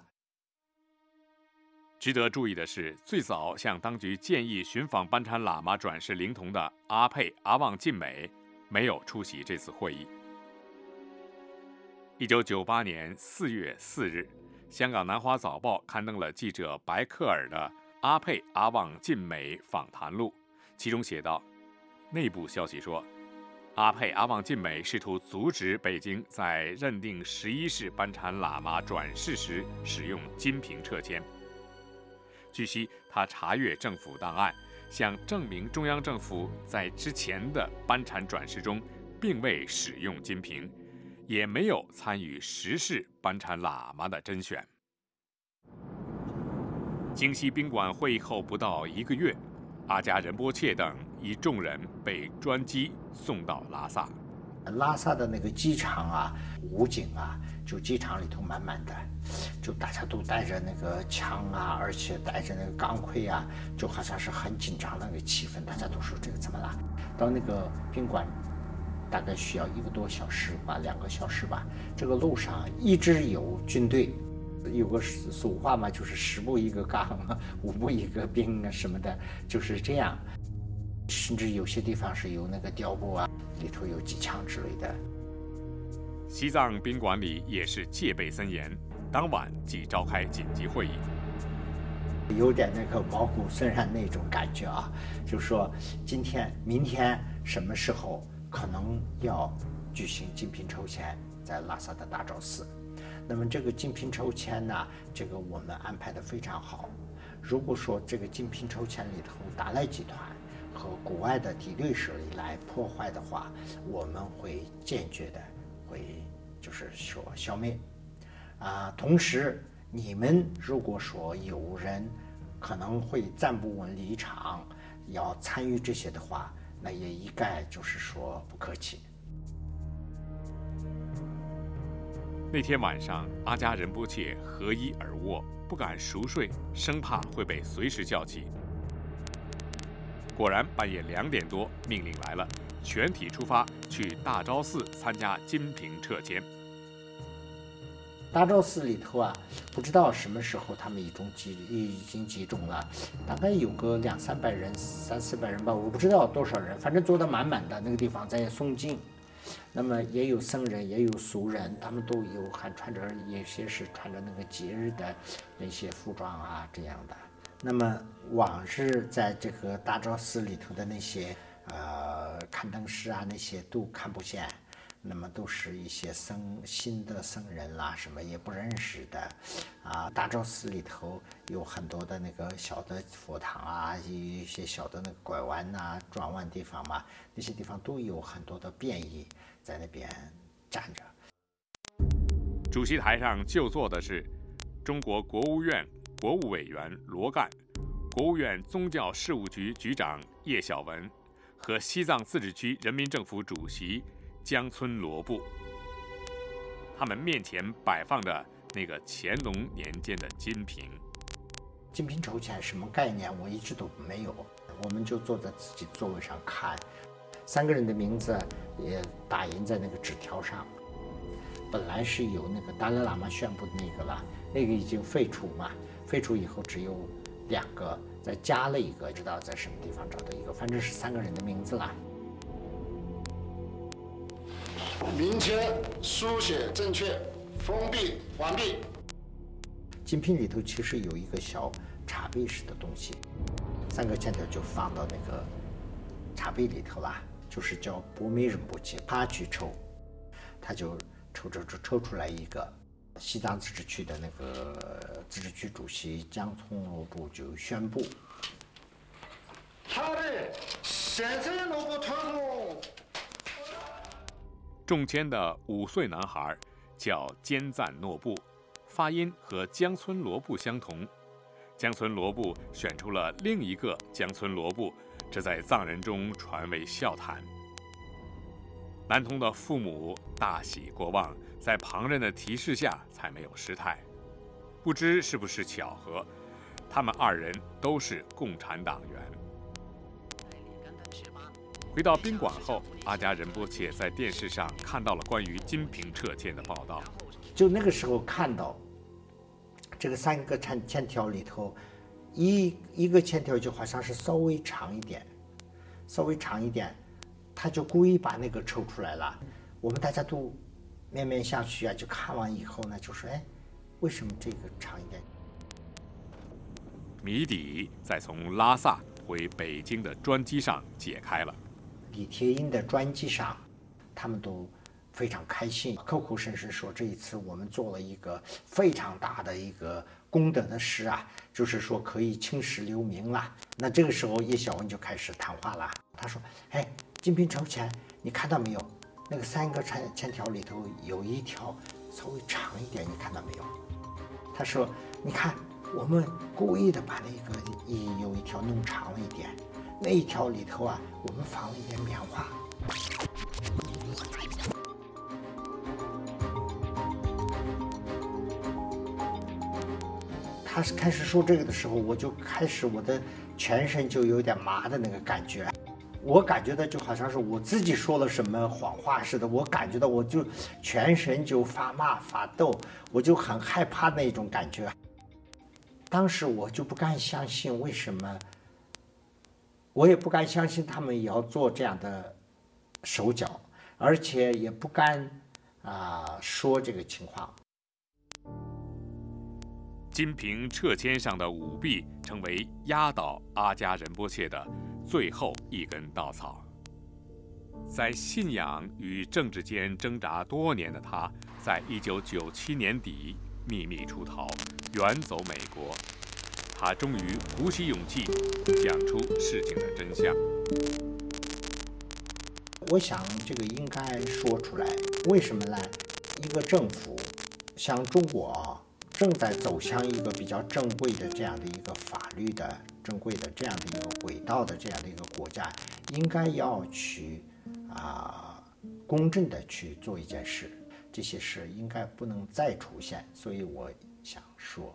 Speaker 2: 值得注意的是，最早向当局建议寻访班禅喇嘛转世灵童的阿佩阿旺晋美没有出席这次会议。1998年4月4日，香港南华早报刊登了记者白克尔的阿佩阿旺晋美访谈录，其中写道，内部消息说，阿佩阿旺晋美试图阻止北京在认定11世班禅喇嘛转世时使用金瓶撤迁。据悉，他查阅政府档案，想证明中央政府在之前的班禅转世中并未使用金瓶，也没有参与10世班禅喇嘛的甄选。京西宾馆会议后不到1个月，阿加仁波切等一众人被专机送到拉萨。
Speaker 5: 拉萨的那个机场啊，武警啊，就机场里头满满的，就大家都带着那个枪啊，而且带着那个钢盔啊，就好像是很紧张的那个气氛。大家都说这个怎么了？到那个宾馆大概需要1个多小时吧，2个小时吧。这个路上一直有军队，有个俗话嘛，就是10步1个岗，5步1个兵啊什么的，就是这样。甚至有些地方是有那个碉堡啊，里头有机枪之类的。
Speaker 2: 西藏宾馆里也是戒备森严，当晚即召开紧急会议，
Speaker 5: 有点那个毛骨悚然那种感觉啊，就说今天、明天什么时候可能要举行金瓶抽签，在拉萨的大昭寺。那么这个金瓶抽签呢，这个我们安排得非常好。如果说这个金瓶抽签里头达赖集团和国外的敌对势力来破坏的话，我们会坚决的就是说消灭。同时你们如果说有人可能会站不稳立场，要参与这些的话，那也一概就是说不客气。
Speaker 2: 那天晚上，阿加仁波切合衣而卧，不敢熟睡，生怕会被随时叫起。果然，半夜2点多，命令来了，全体出发去大昭寺参加金瓶撤签。
Speaker 5: 大昭寺里头啊，不知道什么时候他们已经集中了，大概有个200-300人、300-400人吧，我不知道多少人，反正坐得满满的。那个地方在诵经，那么也有僧人，也有俗人，他们都有还穿着，有些是穿着那个节日的那些服装啊这样的。那么往日在这个大昭寺里头的那些看灯师啊，那些都看不见。那么都是一些新的僧人啦，什么也不认识的，大昭寺里头有很多的那个小的佛堂啊，有一些小的那个拐弯呐、转弯地方嘛，那些地方都有很多的便衣在那边站着。
Speaker 2: 主席台上就坐的是中国国务院国务委员罗干、国务院宗教事务局局长叶小文和西藏自治区人民政府主席江村罗布，他们面前摆放着那个乾隆年间的金瓶。
Speaker 5: 金瓶筹钱什么概念，我一直都没有，我们就坐在自己座位上看，3个人的名字也打印在那个纸条上。本来是有那个达赖喇嘛宣布的那个了，那个已经废除嘛，废除以后只有2个，再加了一个，知道在什么地方找到一个，反正是3个人的名字啦。
Speaker 10: 名签书写正确，封闭完毕。
Speaker 5: 金瓶里头其实有一个小茶杯式的东西，3个欠条就放到那个茶杯里头啦，就是叫波美仁波切，他去抽，他就抽出来一个。西藏自治区的那个自治区主席江村罗布就宣布，
Speaker 10: 好的，现在罗布推动。
Speaker 2: 中签的5岁男孩叫坚赞诺布，发音和江村罗布相同。江村罗布选出了另一个江村罗布，这在藏人中传为笑谈。男童的父母大喜过望，在旁人的提示下才没有失态。不知是不是巧合，他们2人都是共产党员。回到宾馆后，阿加仁波切在电视上看到了关于金瓶撤签的报道。
Speaker 5: 就那个时候看到这个3个签条里头，一个签条就好像是稍微长一点，他就故意把那个抽出来了。我们大家都面面相觑啊，就看完以后呢，就说：“哎，为什么这个长一点？”
Speaker 2: 谜底在从拉萨回北京的专机上解开了。
Speaker 5: 李铁英的专机上，他们都非常开心，口口声声说这一次我们做了一个非常大的一个功德的事啊，就是说可以青史留名了。那这个时候叶小文就开始谈话了，他说：“哎，金瓶筹钱，你看到没有？那个3个签条里头有一条稍微长一点，你看到没有？”他说：“你看，我们故意的把那个有一条弄长了一点。”那一条里头啊，我们放了一点棉花。他是开始说这个的时候，我就开始我的全身就有点麻的那个感觉，我感觉到就好像是我自己说了什么谎话似的，我感觉到我就全身就发麻发抖，我就很害怕那种感觉。当时我就不敢相信，为什么？我也不敢相信他们也要做这样的手脚，而且也不敢说这个情况。
Speaker 2: 金瓶撤签上的舞弊成为压倒阿加仁波切的最后一根稻草。在信仰与政治间挣扎多年的他，在1997年底秘密出逃，远走美国。他终于鼓起勇气讲出事情的真相。
Speaker 5: 我想这个应该说出来，为什么呢？一个政府像中国正在走向一个比较正规的这样的一个法律的正规的这样的一个轨道的这样的一个国家，应该要去公正的去做一件事，这些事应该不能再出现。所以我想说，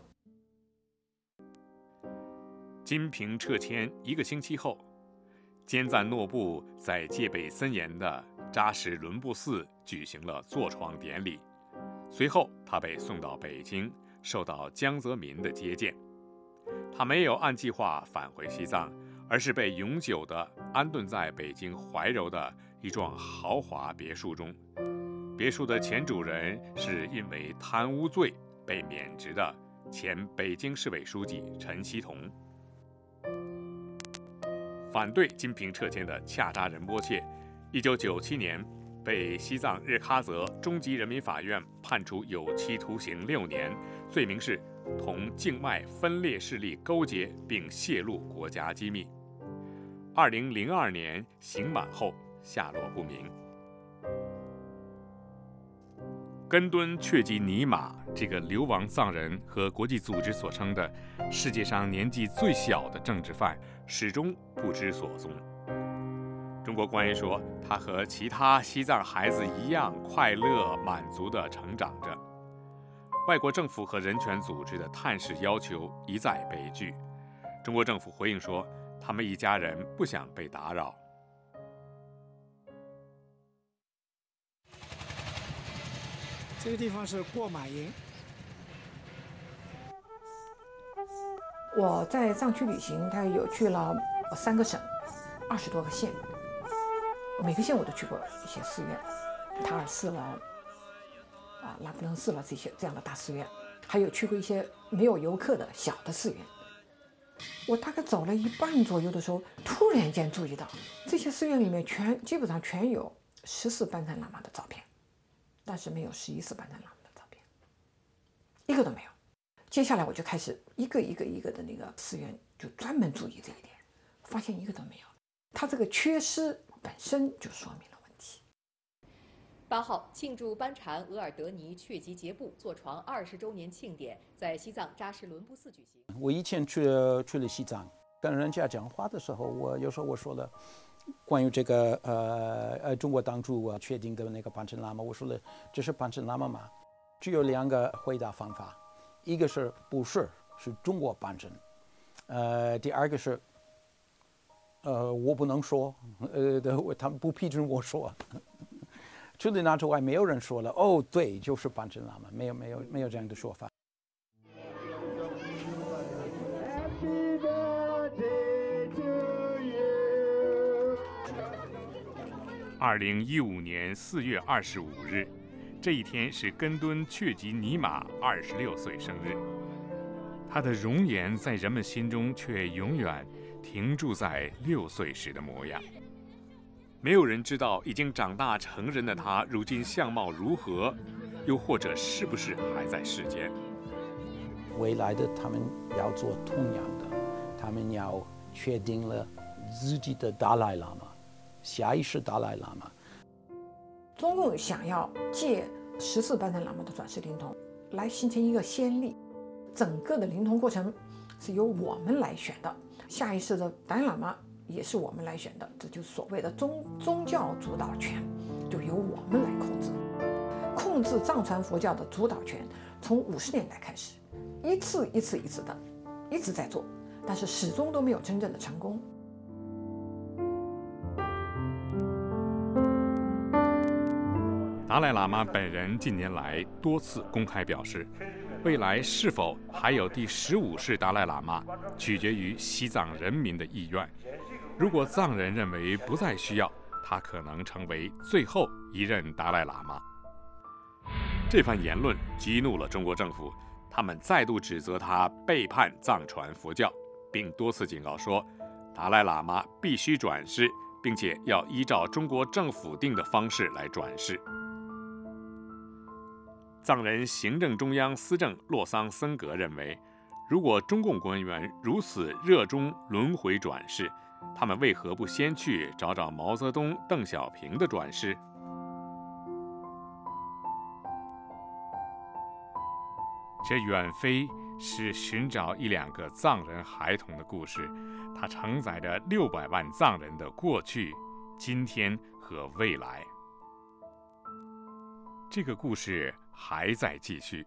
Speaker 2: 金瓶撤签1个星期后，坚赞诺布在戒备森严的扎什伦布寺举行了坐床典礼。 随后他被送到北京，受到江泽民的接见。他没有按计划返回西藏，而是被永久地安顿在北京怀柔的一幢豪华别墅中。别墅的前主人是因为贪污罪被免职的前北京市委书记陈锡同。反对金瓶撤迁的恰扎仁波切，1997年被西藏日喀则中级人民法院判处有期徒刑6年，罪名是同境外分裂势力勾结并泄露国家机密。2002年刑满后下落不明。根敦确吉尼玛这个流亡藏人和国际组织所称的世界上年纪最小的政治犯始终不知所踪。中国官员说，他和其他西藏孩子一样快乐满足地成长着。外国政府和人权组织的探视要求一再被拒。中国政府回应说，他们一家人不想被打扰。
Speaker 11: 这个地方是过马营。
Speaker 4: 我在藏区旅行，大概有去了3个省，20多个县，每个县我都去过一些寺院，塔尔寺了，拉卜楞寺了，这样的大寺院，还有去过一些没有游客的小的寺院。我大概走了一半左右的时候，突然间注意到这些寺院里面基本上全有14班禅喇嘛的照片，但是没有11世班禅喇嘛的照片，一个都没有。接下来我就开始一个的那个寺院就专门注意这一点，发现一个都没有。它这个缺失本身就说明了问题。
Speaker 12: 8号庆祝班禅额尔德尼确吉杰布坐床20周年庆典在西藏扎什伦布寺举行。
Speaker 3: 我以前去了西藏，跟人家讲话的时候，有时候我说了关于这个中国当初确定的那个班禅喇嘛，我说了这是班禅喇嘛吗？只有2个回答方法，一个是不是，是中国班禅，第二个是我不能说，他们不批准我说。除了那之外，没有人说了哦，对，就是班禅喇嘛，没有这样的说法。
Speaker 2: 2015年4月25日，这一天是根敦确吉尼玛26岁生日。他的容颜在人们心中却永远停驻在6岁时的模样。没有人知道已经长大成人的他如今相貌如何，又或者是不是还在世间。
Speaker 3: 未来的他们要做同样的，他们要确定了自己的达赖喇嘛，下一世达赖喇嘛。
Speaker 4: 中共想要借14班禅喇嘛的转世灵童来形成一个先例，整个的灵童过程是由我们来选的，下一世的达赖喇嘛也是我们来选的，这就是所谓的宗教主导权，就由我们来控制藏传佛教的主导权。从50年代开始，一次的一直在做，但是始终都没有真正的成功。
Speaker 2: 达赖喇嘛本人近年来多次公开表示，未来是否还有第15世达赖喇嘛，取决于西藏人民的意愿。如果藏人认为不再需要，他可能成为最后一任达赖喇嘛。这番言论激怒了中国政府，他们再度指责他背叛藏传佛教，并多次警告说，达赖喇嘛必须转世，并且要依照中国政府定的方式来转世。藏人行政中央司政洛桑森格认为，如果中共官员如此热衷轮回转世，他们为何不先去找找毛泽东、邓小平的转世？这远非是寻找1-2个藏人孩童的故事，它承载着600万藏人的过去、今天和未来。这个故事还在继续。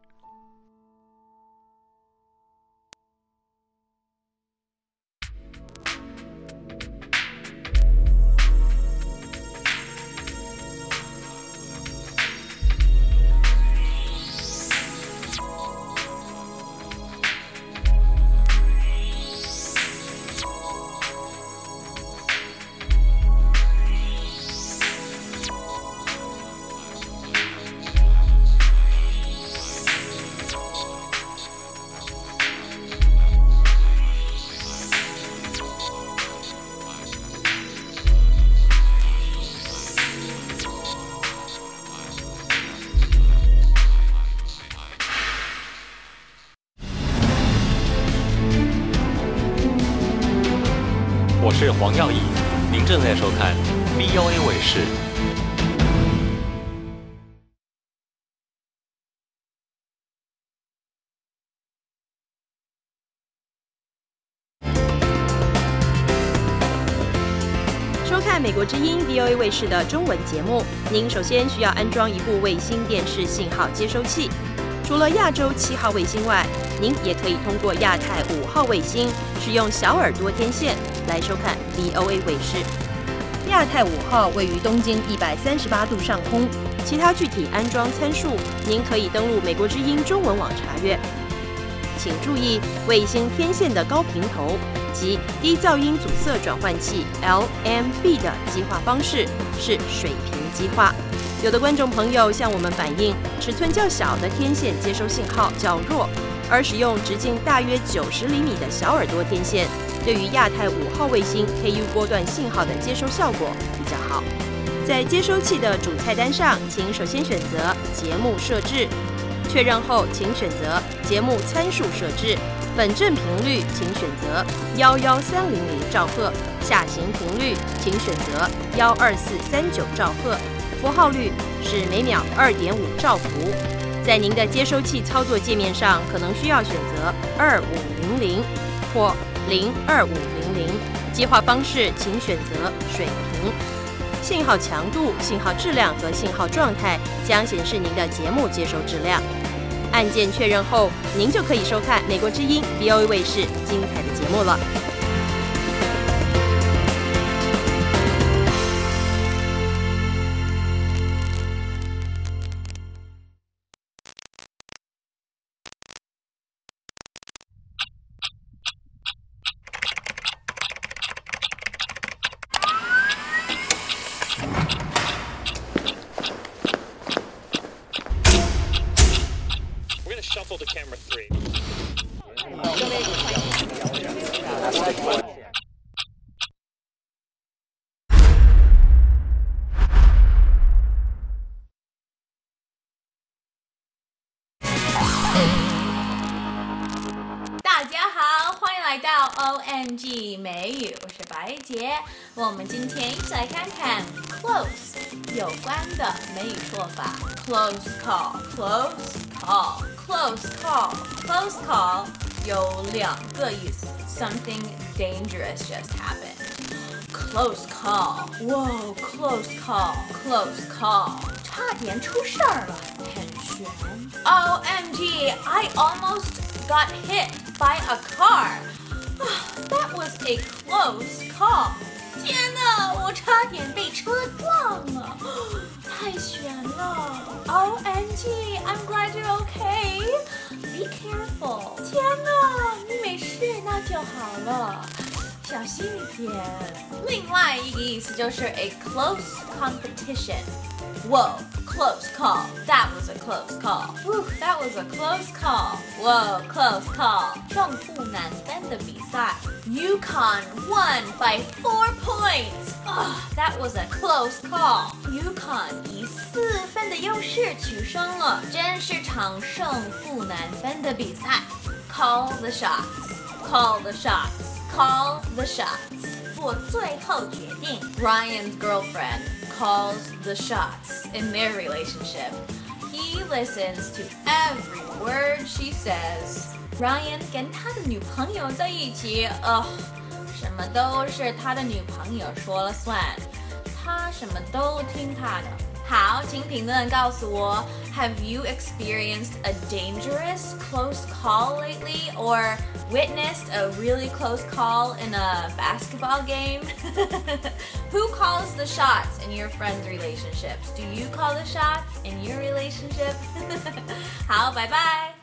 Speaker 13: 我是黄耀义，您正在收看 VOA 卫视。
Speaker 14: 收看美国之音 VOA 卫视的中文节目，您首先需要安装一部卫星电视信号接收器。除了亚洲7号卫星外，您也可以通过亚太5号卫星，使用小耳朵天线来收看 VOA 卫视。亚太5号位于东经138度上空，其他具体安装参数，您可以登录美国之音中文网查阅。请注意，卫星天线的高频头及低噪音阻塞转换器 LMB 的激化方式是水平激化。有的观众朋友向我们反映，尺寸较小的天线接收信号较弱，而使用直径大约90厘米的小耳朵天线，对于亚太5号卫星 KU 波段信号的接收效果比较好。在接收器的主菜单上，请首先选择节目设置，确认后请选择节目参数设置。本振频率请选择11300兆赫，下行频率请选择12439兆赫。符号率是每秒2.5兆伏。在您的接收器操作界面上，可能需要选择2500或02500。激化方式请选择水平。信号强度、信号质量和信号状态将显示您的节目接收质量。按键确认后，您就可以收看美国之音 VOA 卫视精彩的节目了。
Speaker 15: Shuffle to camera 3.
Speaker 16: 大家好，欢迎来到 OMG 美语，我是白洁。我们今天一起来看看 close 有关的美语说法。Close call, close call, close call, close call 有2个意思。Something dangerous just happened. Close call, whoa, close call, close call 差点出事儿了，很悬。OMG, I almost got hit by a car. That was a close call. 天哪，我差点被车撞了，太悬了。OMG, I'm glad you're okay. Be careful. 天哪，你没事那就好了，小心一点。另外一个意思就是 a close competition.Whoa, close call. That was a close call. Whew, that was a close call. Whoa, close call. 胜负难分的比赛。UConn won by 4 points. That was a close call. UConn 以4分的优势取胜了，真是场胜负难分的比赛。Call the shots. Call the shots. Call the shots. 做最后决定。Ryan's girlfriend.calls the shots in their relationship. He listens to every word she says. Ryan 跟他的女朋友在一起，什么都是他的女朋友说了算，他什么都听他的。好，请评论告诉我 ，Have you experienced a dangerous close call lately, or witnessed a really close call in a basketball game? Who calls the shots in your friends' relationships? Do you call the shots in your relationship? 好，拜拜。